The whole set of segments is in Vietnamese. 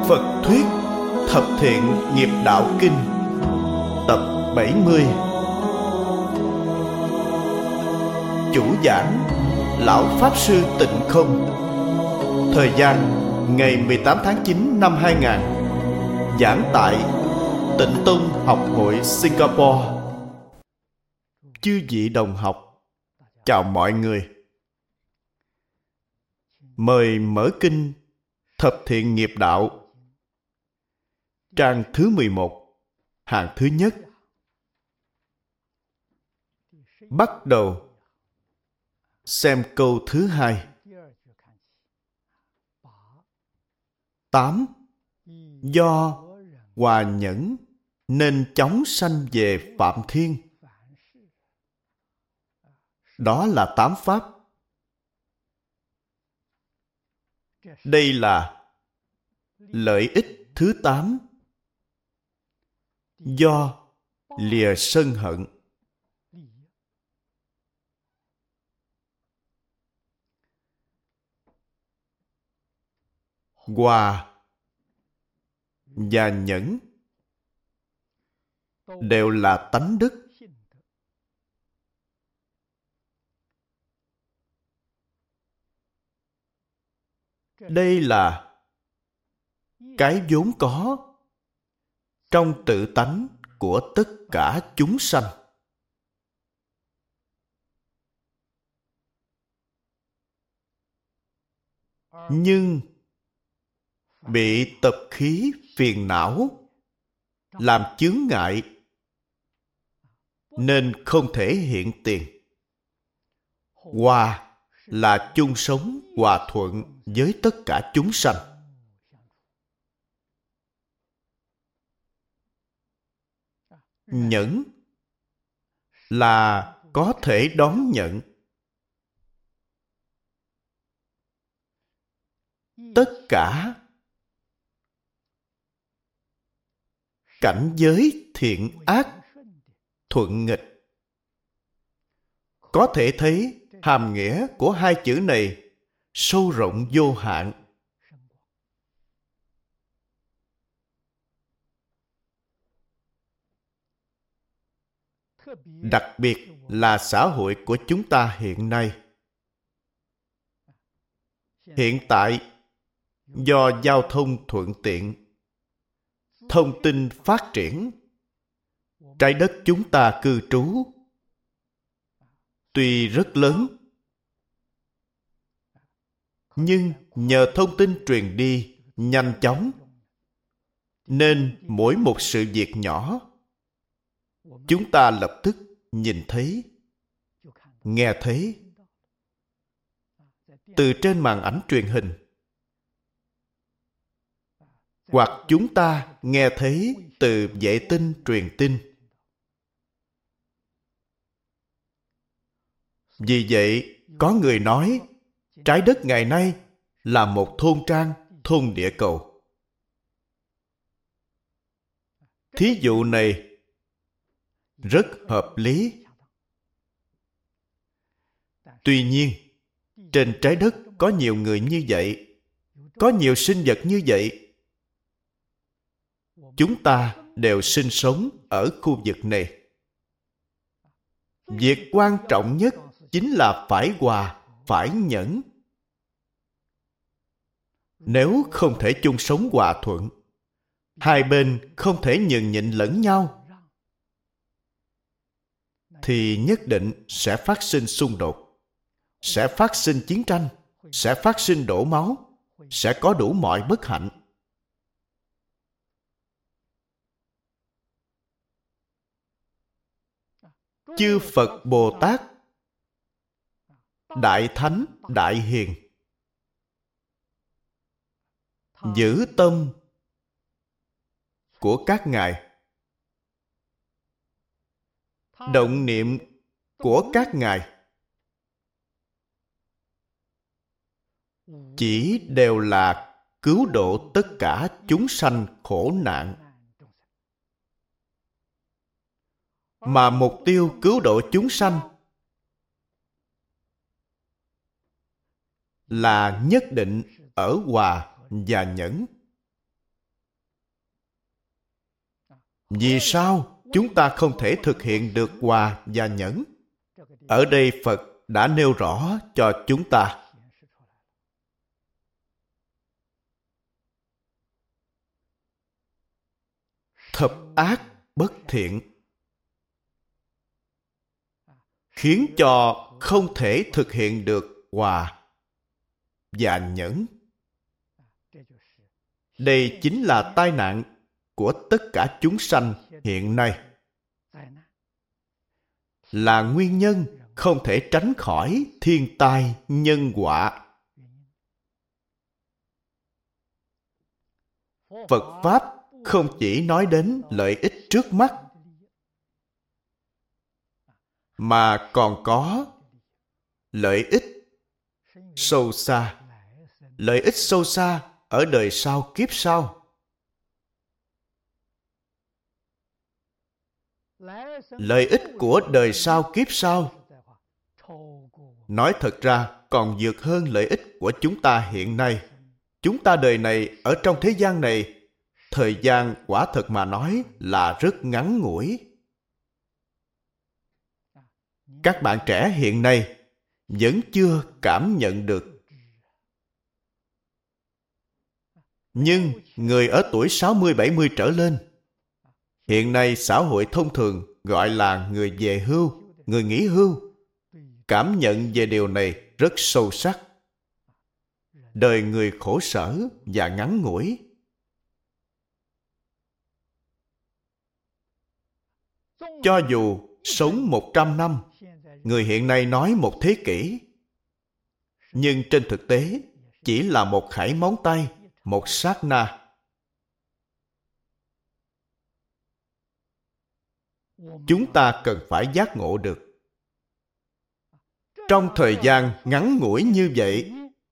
Phật thuyết Thập Thiện Nghiệp Đạo Kinh tập 70. Chủ giảng Lão Pháp Sư Tịnh Không. Thời gian ngày 18 tháng 9 năm 2000. Giảng tại Tịnh Tông Học hội Singapore. Chư vị đồng học, chào mọi người. Mời mở kinh Thập Thiện Nghiệp Đạo, trang thứ 11, hàng thứ nhất. Bắt đầu xem câu thứ 2. 8. Do hòa nhẫn nên chóng sanh về Phạm Thiên. Đó là 8 pháp. Đây là lợi ích thứ 8. Do lìa sân hận. Hòa và nhẫn đều là tánh đức. Đây là cái vốn có trong tự tánh của tất cả chúng sanh. Nhưng bị tập khí phiền não làm chướng ngại nên không thể hiện tiền. Hòa là chung sống hòa thuận với tất cả chúng sanh. Nhẫn là có thể đón nhận tất cả cảnh giới thiện ác, thuận nghịch. Có thể thấy hàm nghĩa của hai chữ này sâu rộng vô hạn. Đặc biệt là xã hội của chúng ta hiện nay. Hiện tại, do giao thông thuận tiện, thông tin phát triển, trái đất chúng ta cư trú tuy rất lớn, nhưng nhờ thông tin truyền đi nhanh chóng, nên mỗi một sự việc nhỏ chúng ta lập tức nhìn thấy, nghe thấy từ trên màn ảnh truyền hình, hoặc chúng ta nghe thấy từ vệ tinh truyền tin. Vì vậy, có người nói trái đất ngày nay là một thôn trang, thôn địa cầu. Thí dụ này rất hợp lý. Tuy nhiên, trên trái đất có nhiều người như vậy, có nhiều sinh vật như vậy. Chúng ta đều sinh sống ở khu vực này. Việc quan trọng nhất chính là phải hòa, phải nhẫn. Nếu không thể chung sống hòa thuận, hai bên không thể nhường nhịn lẫn nhau, thì nhất định sẽ phát sinh xung đột, sẽ phát sinh chiến tranh, sẽ phát sinh đổ máu, sẽ có đủ mọi bất hạnh. Chư Phật Bồ Tát, Đại Thánh, Đại Hiền giữ tâm của các ngài, động niệm của các ngài chỉ đều là cứu độ tất cả chúng sanh khổ nạn. Mà mục tiêu cứu độ chúng sanh là nhất định ở hòa và nhẫn. Vì sao chúng ta không thể thực hiện được hòa và nhẫn? Ở đây Phật đã nêu rõ cho chúng ta. Thập ác bất thiện khiến cho không thể thực hiện được hòa và nhẫn. Đây chính là tai nạn của tất cả chúng sanh hiện nay, là nguyên nhân không thể tránh khỏi thiên tai nhân họa. Phật Pháp không chỉ nói đến lợi ích trước mắt, mà còn có lợi ích sâu xa. Lợi ích sâu xa ở đời sau kiếp sau. Lợi ích của đời sau kiếp sau, nói thật ra còn vượt hơn lợi ích của chúng ta hiện nay. Chúng ta đời này ở trong thế gian này, thời gian quả thật mà nói là rất ngắn ngủi. Các bạn trẻ hiện nay vẫn chưa cảm nhận được. Nhưng người ở tuổi 60-70 trở lên, hiện nay xã hội thông thường gọi là người về hưu, người nghỉ hưu, cảm nhận về điều này rất sâu sắc. Đời người khổ sở và ngắn ngủi. Cho dù sống 100 năm, người hiện nay nói một thế kỷ, nhưng trên thực tế chỉ là một khẩy móng tay, một sát na. Chúng ta cần phải giác ngộ được. Trong thời gian ngắn ngủi như vậy,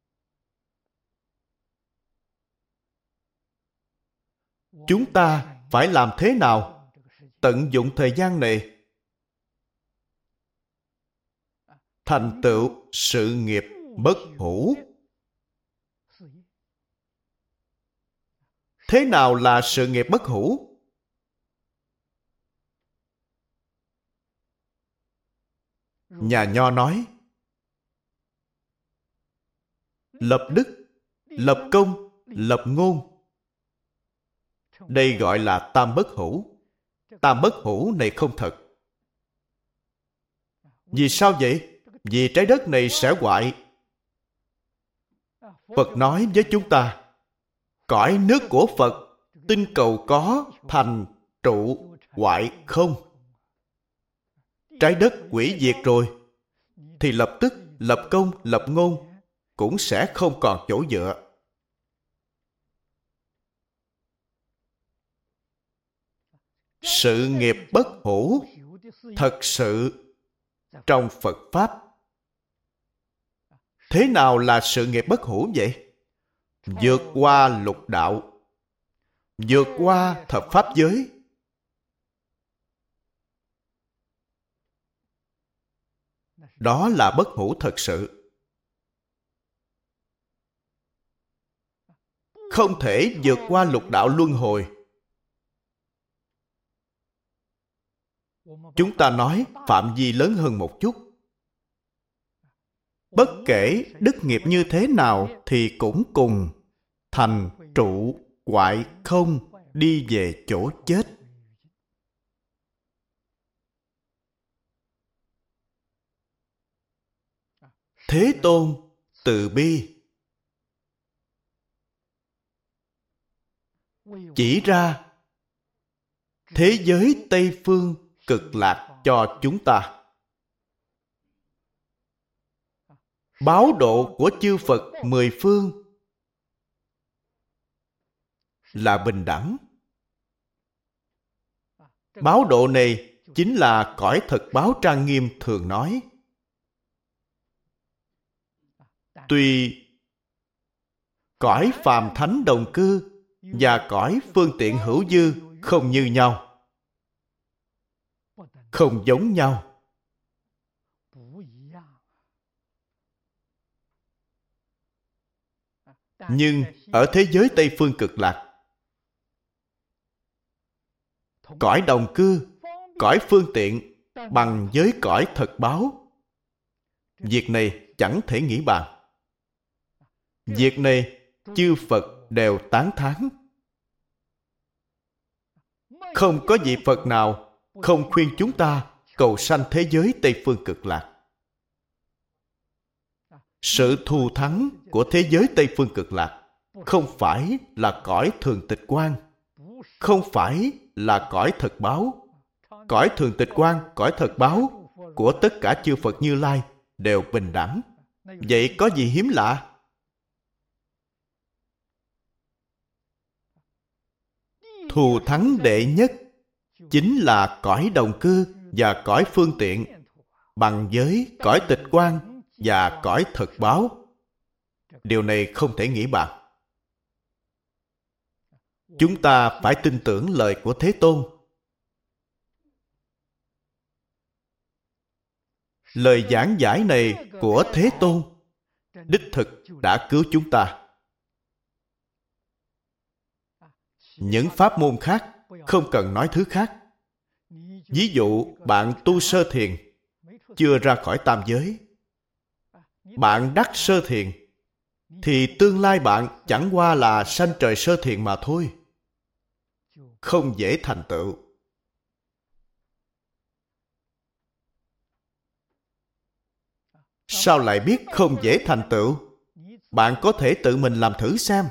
chúng ta phải làm thế nào tận dụng thời gian này thành tựu sự nghiệp bất hủ? Thế nào là sự nghiệp bất hủ? Nhà Nho nói, lập đức, lập công, lập ngôn. Đây gọi là tam bất hủ. Tam bất hủ này không thật. Vì sao vậy? Vì trái đất này sẽ hoại. Phật nói với chúng ta, cõi nước của Phật, tinh cầu có, thành, trụ, hoại không. Trái đất hủy diệt rồi, thì lập tức lập công, lập ngôn cũng sẽ không còn chỗ dựa. Sự nghiệp bất hủ thật sự trong Phật Pháp. Thế nào là sự nghiệp bất hủ vậy? Vượt qua lục đạo, vượt qua thập pháp giới. Đó là bất hủ thật sự. Không thể vượt qua lục đạo luân hồi. Chúng ta nói phạm vi lớn hơn một chút. Bất kể đức nghiệp như thế nào thì cũng cùng thành, trụ, hoại, không, đi về chỗ chết. Thế Tôn từ bi chỉ ra thế giới Tây Phương cực lạc cho chúng ta. Báo độ của chư Phật mười phương là bình đẳng. Báo độ này chính là cõi thật báo trang nghiêm thường nói. Tuy cõi phàm thánh đồng cư và cõi phương tiện hữu dư không như nhau, không giống nhau. Nhưng ở thế giới Tây Phương cực lạc, cõi đồng cư, cõi phương tiện bằng với cõi thật báo. Việc này chẳng thể nghĩ bàn. Việc này chư Phật đều tán thán. Không có vị Phật nào không khuyên chúng ta cầu sanh thế giới Tây Phương Cực Lạc. Sự thù thắng của thế giới Tây Phương Cực Lạc không phải là cõi thường tịch quan, không phải là cõi thật báo. Cõi thường tịch quan, cõi thật báo của tất cả chư Phật Như Lai đều bình đẳng. Vậy có gì hiếm lạ? Thù thắng đệ nhất chính là cõi đồng cư và cõi phương tiện bằng với cõi tịch quan và cõi thật báo. Điều này không thể nghĩ bàn. Chúng ta phải tin tưởng lời của Thế Tôn. Lời giảng giải này của Thế Tôn đích thực đã cứu chúng ta. Những pháp môn khác không cần nói thứ khác. Ví dụ bạn tu sơ thiền, chưa ra khỏi tam giới. Bạn đắc sơ thiền, thì tương lai bạn chẳng qua là sanh trời sơ thiền mà thôi. Không dễ thành tựu. Sao lại biết không dễ thành tựu? Bạn có thể tự mình làm thử xem.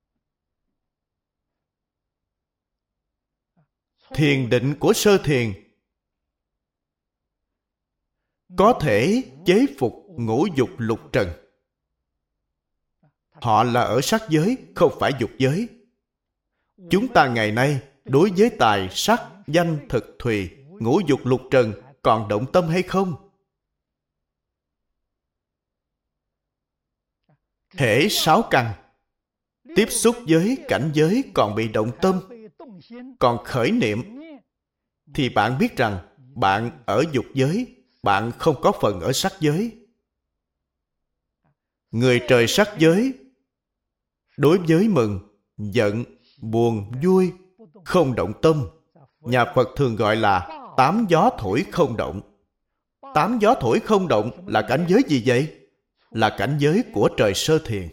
Thiền định của sơ thiền có thể chế phục ngũ dục lục trần. Họ là ở sắc giới, không phải dục giới. Chúng ta ngày nay đối với tài, sắc, danh, thực, thùy, ngũ dục lục trần còn động tâm hay không? Hễ sáu căn tiếp xúc với cảnh giới còn bị động tâm, còn khởi niệm, thì bạn biết rằng bạn ở dục giới, bạn không có phần ở sắc giới. Người trời sắc giới đối với mừng, giận, buồn, vui không động tâm. Nhà Phật thường gọi là tám gió thổi không động. Tám gió thổi không động là cảnh giới gì vậy? Là cảnh giới của trời sơ thiền.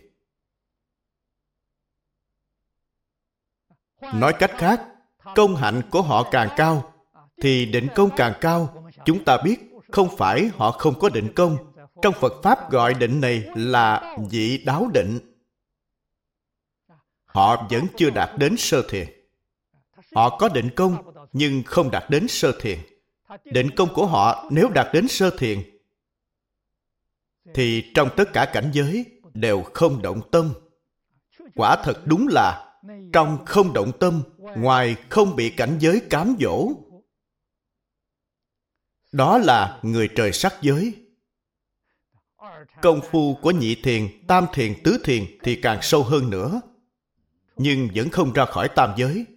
Nói cách khác, công hạnh của họ càng cao, thì định công càng cao. Chúng ta biết, không phải họ không có định công. Trong Phật Pháp gọi định này là vị đáo định. Họ vẫn chưa đạt đến sơ thiền. Họ có định công, nhưng không đạt đến sơ thiền. Định công của họ nếu đạt đến sơ thiền, thì trong tất cả cảnh giới đều không động tâm. Quả thật đúng là trong không động tâm, ngoài không bị cảnh giới cám dỗ. Đó là người trời sắc giới. Công phu của nhị thiền, tam thiền, tứ thiền thì càng sâu hơn nữa, nhưng vẫn không ra khỏi tam giới.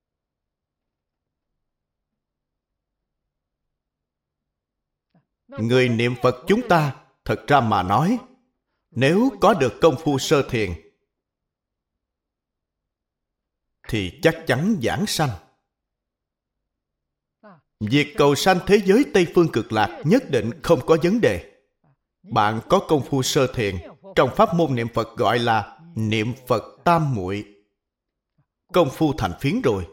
Người niệm Phật chúng ta, thật ra mà nói, nếu có được công phu sơ thiền, thì chắc chắn giảng sanh. Việc cầu sanh thế giới Tây Phương Cực Lạc nhất định không có vấn đề. Bạn có công phu sơ thiền, trong pháp môn niệm Phật gọi là niệm Phật tam muội. Công phu thành phiến rồi,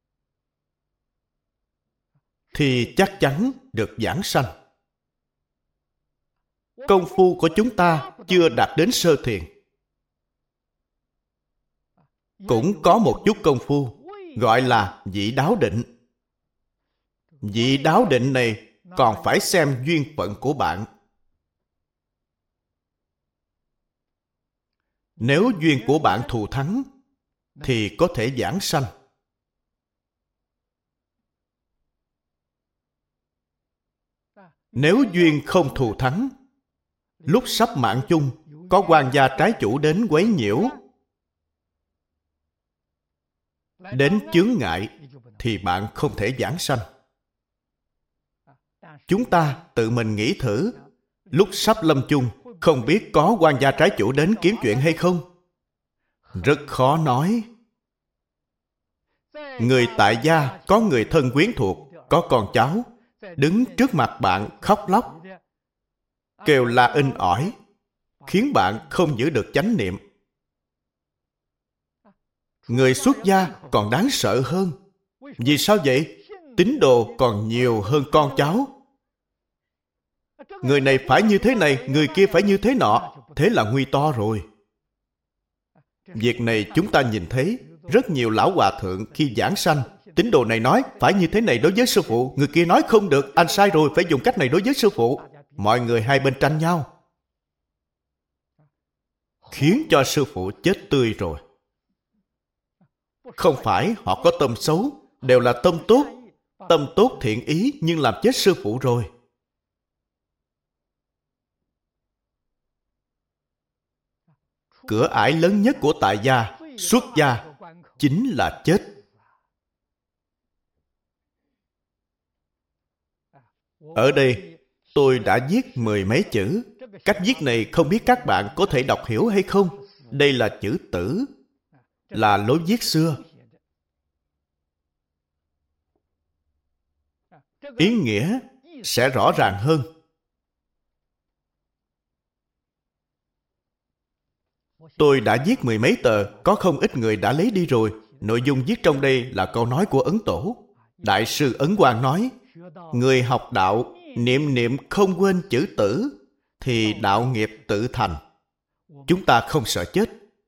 thì chắc chắn được giảng sanh. Công phu của chúng ta chưa đạt đến sơ thiền. Cũng có một chút công phu, gọi là vị đáo định. Vị đáo định này còn phải xem duyên phận của bạn. Nếu duyên của bạn thù thắng, thì có thể giảng sanh. Nếu duyên không thù thắng, lúc sắp mạng chung, có quan gia trái chủ đến quấy nhiễu, đến chướng ngại, thì bạn không thể giảng sanh. Chúng ta tự mình nghĩ thử, lúc sắp lâm chung, không biết có quan gia trái chủ đến kiếm chuyện hay không? Rất khó nói. Người tại gia có người thân quyến thuộc, có con cháu, đứng trước mặt bạn khóc lóc, kêu la inh ỏi, khiến bạn không giữ được chánh niệm. Người xuất gia còn đáng sợ hơn. Vì sao vậy? Tín đồ còn nhiều hơn con cháu. Người này phải như thế này, người kia phải như thế nọ. Thế là nguy to rồi. Việc này chúng ta nhìn thấy rất nhiều lão hòa thượng khi giảng sanh. Tín đồ này nói phải như thế này đối với sư phụ, người kia nói không được, anh sai rồi, phải dùng cách này đối với sư phụ. Mọi người hai bên tranh nhau, khiến cho sư phụ chết tươi rồi. Không phải họ có tâm xấu, đều là tâm tốt. Tâm tốt thiện ý nhưng làm chết sư phụ rồi. Cửa ải lớn nhất của tại gia, xuất gia, chính là chết. Ở đây, tôi đã viết 10 mấy chữ. Cách viết này không biết các bạn có thể đọc hiểu hay không. Đây là chữ tử, là lối viết xưa. Ý nghĩa sẽ rõ ràng hơn. Tôi đã viết 10 mấy tờ, có không ít người đã lấy đi rồi. Nội dung viết trong đây là câu nói của Ấn Tổ. Đại sư Ấn Quang nói, người học đạo niệm niệm không quên chữ tử, thì đạo nghiệp tự thành. Chúng ta không sợ chết.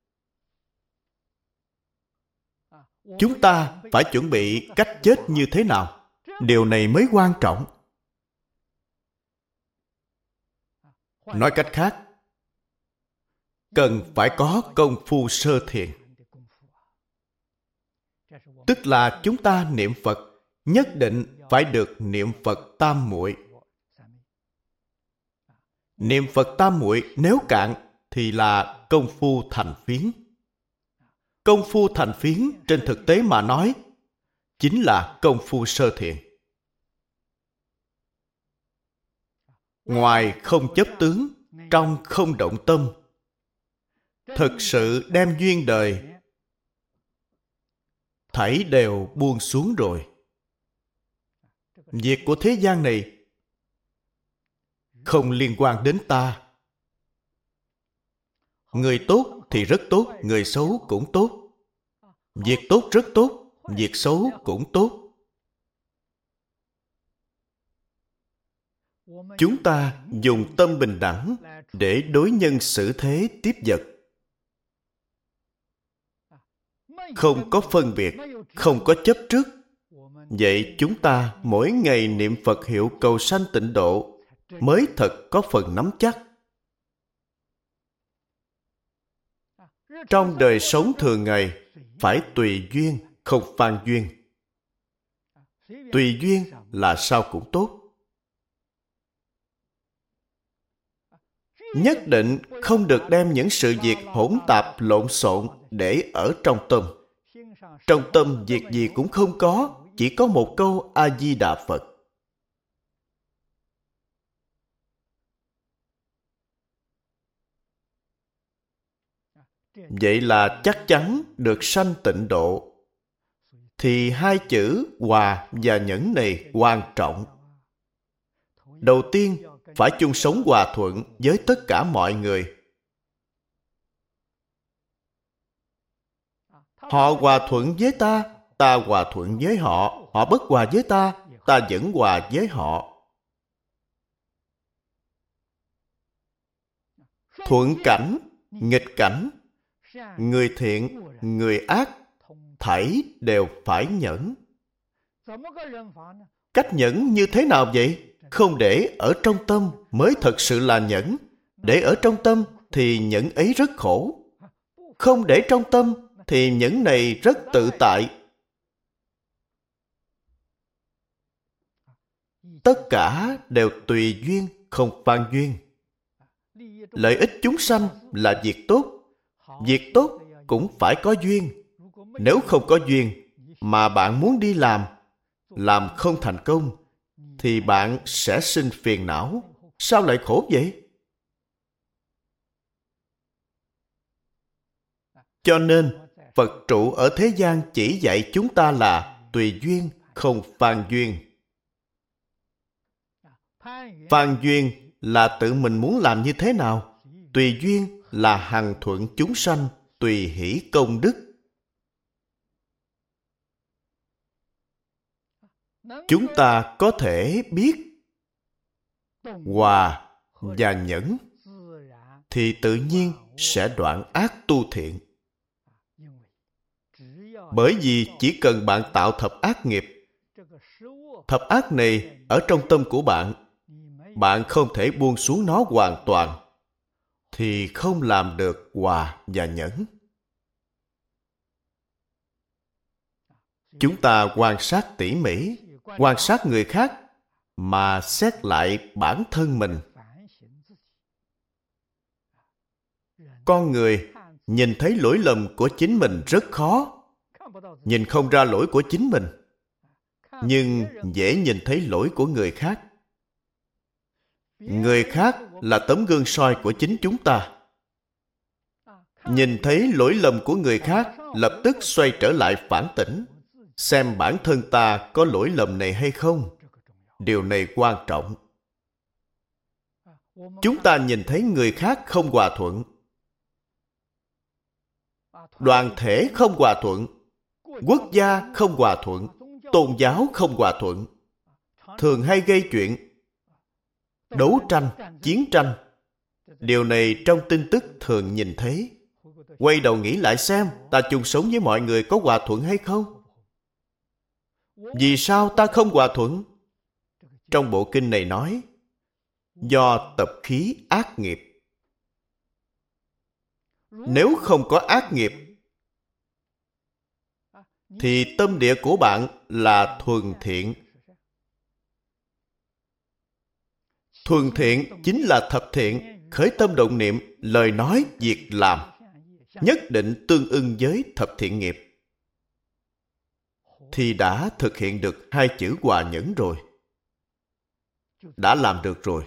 Chúng ta phải chuẩn bị cách chết như thế nào. Điều này mới quan trọng. Nói cách khác, cần phải có công phu sơ thiền. Tức là chúng ta niệm Phật nhất định phải được niệm Phật tam muội. Niệm Phật tam muội nếu cạn thì là công phu thành phiến. Công phu thành phiến trên thực tế mà nói chính là công phu sơ thiền. Ngoài không chấp tướng, trong không động tâm. Thực sự đem duyên đời thảy đều buông xuống rồi. Việc của thế gian này không liên quan đến ta. Người tốt thì rất tốt, người xấu cũng tốt. Việc tốt rất tốt, việc xấu cũng tốt. Chúng ta dùng tâm bình đẳng để đối nhân xử thế tiếp vật. Không có phân biệt, không có chấp trước. Vậy chúng ta mỗi ngày niệm Phật hiệu cầu sanh tịnh độ mới thật có phần nắm chắc. Trong đời sống thường ngày phải tùy duyên, không phan duyên. Tùy duyên là sao cũng tốt. Nhất định không được đem những sự việc hỗn tạp lộn xộn để ở trong tâm. Trong tâm việc gì cũng không có, chỉ có một câu A-di-đà Phật. Vậy là chắc chắn được sanh tịnh độ. Thì hai chữ hòa và nhẫn này quan trọng. Đầu tiên, phải chung sống hòa thuận với tất cả mọi người. Họ hòa thuận với ta, ta hòa thuận với họ. Họ bất hòa với ta, ta vẫn hòa với họ. Thuận cảnh, nghịch cảnh, người thiện, người ác, thảy đều phải nhẫn. Cách nhẫn như thế nào vậy? Không để ở trong tâm mới thật sự là nhẫn. Để ở trong tâm thì nhẫn ấy rất khổ. Không để trong tâm thì nhẫn này rất tự tại. Tất cả đều tùy duyên, không phan duyên. Lợi ích chúng sanh là việc tốt. Việc tốt cũng phải có duyên. Nếu không có duyên mà bạn muốn đi làm không thành công, thì bạn sẽ sinh phiền não. Sao lại khổ vậy? Cho nên, Phật trụ ở thế gian chỉ dạy chúng ta là tùy duyên, không phan duyên. Phan duyên là tự mình muốn làm như thế nào. Tùy duyên là hằng thuận chúng sanh, tùy hỷ công đức. Chúng ta có thể biết hòa và nhẫn thì tự nhiên sẽ đoạn ác tu thiện. Bởi vì chỉ cần bạn tạo thập ác nghiệp, thập ác này ở trong tâm của bạn, bạn không thể buông xuống nó hoàn toàn, thì không làm được hòa và nhẫn. Chúng ta quan sát tỉ mỉ, quan sát người khác mà xét lại bản thân mình. Con người nhìn thấy lỗi lầm của chính mình rất khó. Nhìn không ra lỗi của chính mình, nhưng dễ nhìn thấy lỗi của người khác. Người khác là tấm gương soi của chính chúng ta. Nhìn thấy lỗi lầm của người khác, lập tức xoay trở lại phản tỉnh, xem bản thân ta có lỗi lầm này hay không. Điều này quan trọng. Chúng ta nhìn thấy người khác không hòa thuận, đoàn thể không hòa thuận, quốc gia không hòa thuận, tôn giáo không hòa thuận, thường hay gây chuyện, đấu tranh, chiến tranh. Điều này trong tin tức thường nhìn thấy. Quay đầu nghĩ lại xem, ta chung sống với mọi người có hòa thuận hay không? Vì sao ta không hòa thuận? Trong bộ kinh này nói, do tập khí ác nghiệp. Nếu không có ác nghiệp, thì tâm địa của bạn là thuần thiện. Thuần thiện chính là thập thiện, khởi tâm động niệm, lời nói, việc làm, nhất định tương ưng với thập thiện nghiệp, thì đã thực hiện được hai chữ hòa nhẫn rồi. Đã làm được rồi.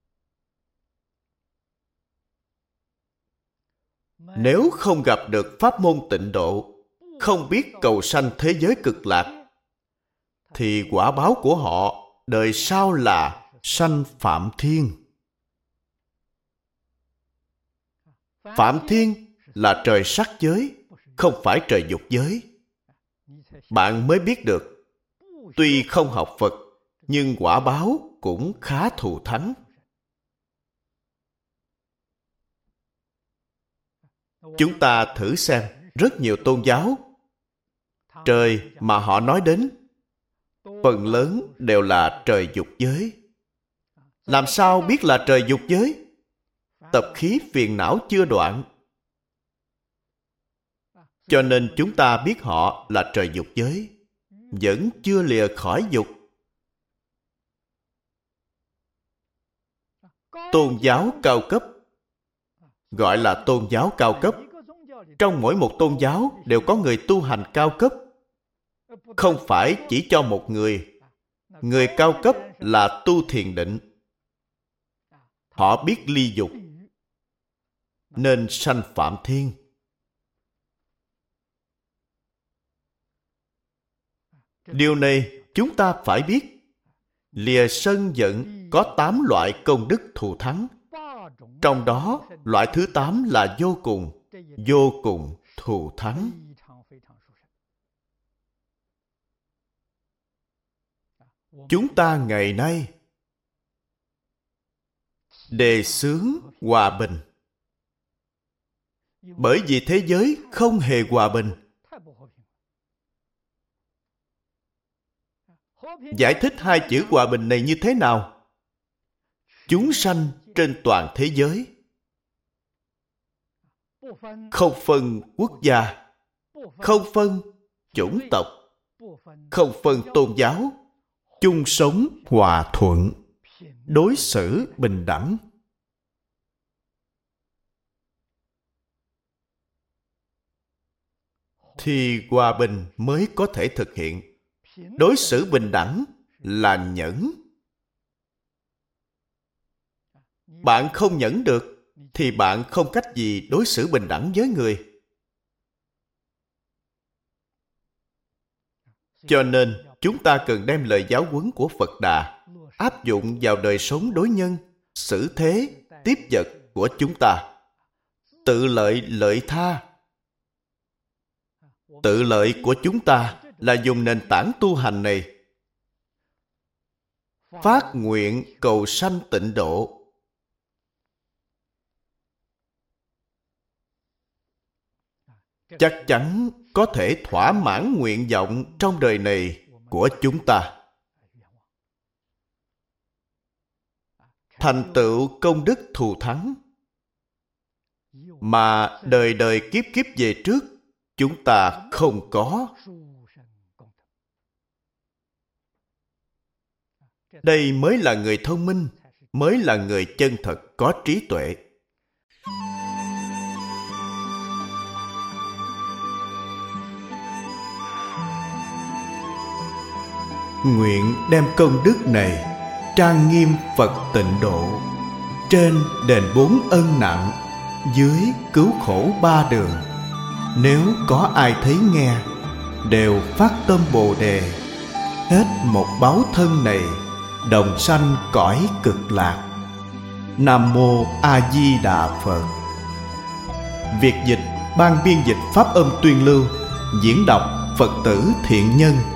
Nếu không gặp được pháp môn tịnh độ, không biết cầu sanh thế giới cực lạc, thì quả báo của họ đời sau là sanh Phạm Thiên. Phạm Thiên là trời sắc giới, không phải trời dục giới. Bạn mới biết được, tuy không học Phật, nhưng quả báo cũng khá thù thắng. Chúng ta thử xem, rất nhiều tôn giáo, trời mà họ nói đến, phần lớn đều là trời dục giới. Làm sao biết là trời dục giới? Tập khí phiền não chưa đoạn. Cho nên chúng ta biết họ là trời dục giới, vẫn chưa lìa khỏi dục. Tôn giáo cao cấp gọi là tôn giáo cao cấp. Trong mỗi một tôn giáo đều có người tu hành cao cấp. Không phải chỉ cho một người. Người cao cấp là tu thiền định. Họ biết ly dục, nên sanh Phạm Thiên. Điều này chúng ta phải biết. Lìa sân giận có 8 loại công đức thù thắng. Trong đó, loại thứ 8 là vô cùng thù thắng. Chúng ta ngày nay đề xướng hòa bình. Bởi vì thế giới không hề hòa bình. Giải thích hai chữ hòa bình này như thế nào? Chúng sanh trên toàn thế giới, không phân quốc gia, không phân chủng tộc, không phân tôn giáo, chung sống hòa thuận, đối xử bình đẳng. Thì hòa bình mới có thể thực hiện. Đối xử bình đẳng là nhẫn. Bạn không nhẫn được, thì bạn không cách gì đối xử bình đẳng với người. Cho nên chúng ta cần đem lời giáo huấn của Phật Đà áp dụng vào đời sống đối nhân, xử thế, tiếp vật của chúng ta. Tự lợi lợi tha. Tự lợi của chúng ta là dùng nền tảng tu hành này phát nguyện cầu sanh tịnh độ. Chắc chắn có thể thỏa mãn nguyện vọng trong đời này của chúng ta. Thành tựu công đức thù thắng mà đời đời kiếp kiếp về trước chúng ta không có. Đây mới là người thông minh, mới là người chân thật có trí tuệ. Nguyện đem công đức này trang nghiêm Phật tịnh độ, trên đền 4 ân nặng, dưới cứu khổ 3 đường. Nếu có ai thấy nghe, đều phát tâm Bồ Đề, hết một báo thân này, đồng sanh cõi cực lạc. Nam Mô A Di Đà Phật. Việt dịch, ban biên dịch Pháp Âm Tuyên Lưu, diễn đọc Phật tử Thiện Nhân.